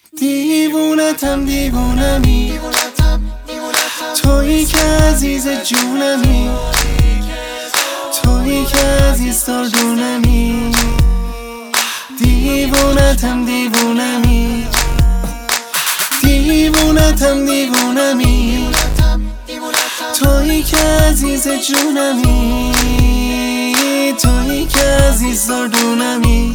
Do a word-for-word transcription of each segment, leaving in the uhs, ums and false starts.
دیوونتم دیوونمی، تویی که عزیز جونمی، تویی که عزیز دردونمی. دیوونتم دیوونمی، دیوونتم دیوونمی، تویی که عزیز جونمی، تویی که عزیز دردونمی.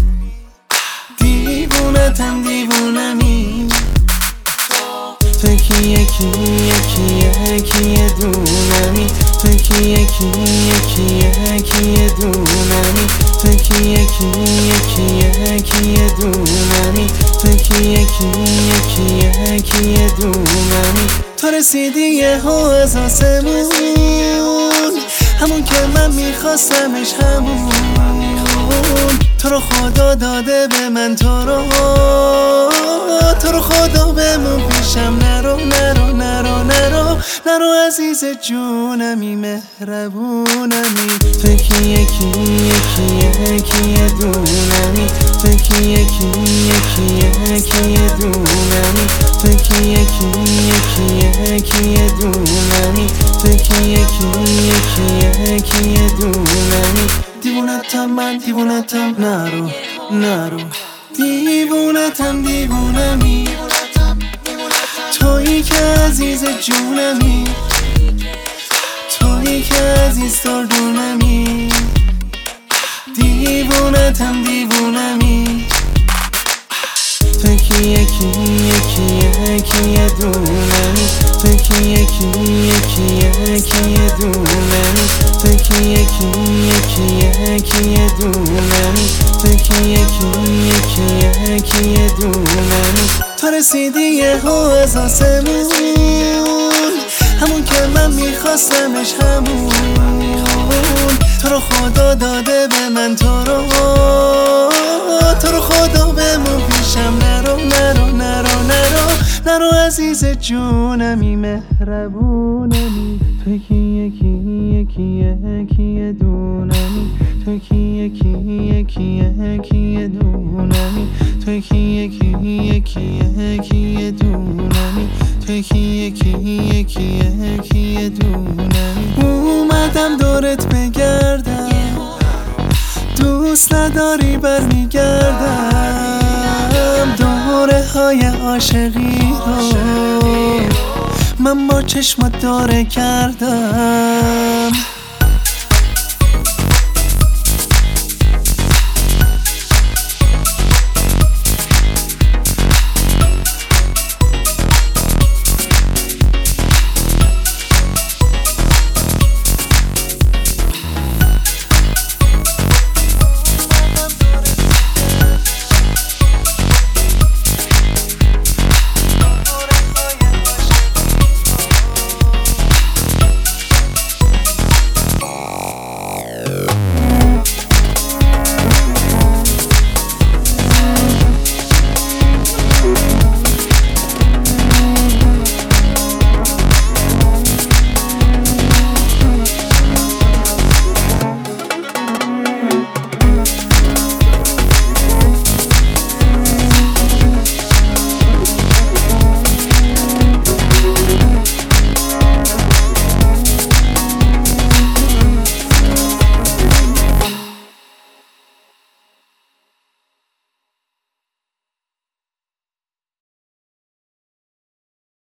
دیوونتم دیوونمی، تو کی یکی یکی یکی دونمی، تو کی یکی یکی یکی دونمی، تو کی یکی یکی یکی دونمی، تو کی یکی یکی یکی دونمی. تو رسیدی یهو از آسمون، همون که من میخواستمش، همون تو رو خدا داده به من، تو رو تو رو خدا بمون پیشم، نرو نرو نرو نرو نرو عزیز جونمی، مهربونمی. تو کی یکی یکی یکی دونمی، تو کی یکی یکی یکی دونمی، تو کی یکی یکی یکی دونمی، تو کی یکی یکی یکی دونمی. دیوونتم من دیوونتم، نرو نرو. دیوونتم دیوونمی، تویی که عزیز جونمی، تویی که عزیز دردونمی. دیوونتم دیوونمی، تو کی یکی یکی یکی دونمی، تو کی یکی یکی یکی دونمی، تو کی یکی یکی یکی دونمی، تو کی یکی یکی یکی دونمی. تو رسیدی یهو از آسمون، همون که من میخواستمش، همون تو رو خدا داده به من، تو رو تو رو خدا بمون پیشم، نرو نرو نرو نرو نرو عزیز جونمی، مهربونمی. تو کی یکی یکی یکی دونمی، تو کی یکی یکی یکی دونمی، تو کی یکی یکی یکی دونمی، تو کی یکی یکی یکی دونمی. اومدم دورت بگردم، دوست نداری برمیگردم، دوره های عاشقی رو من با چشمات داره کردم.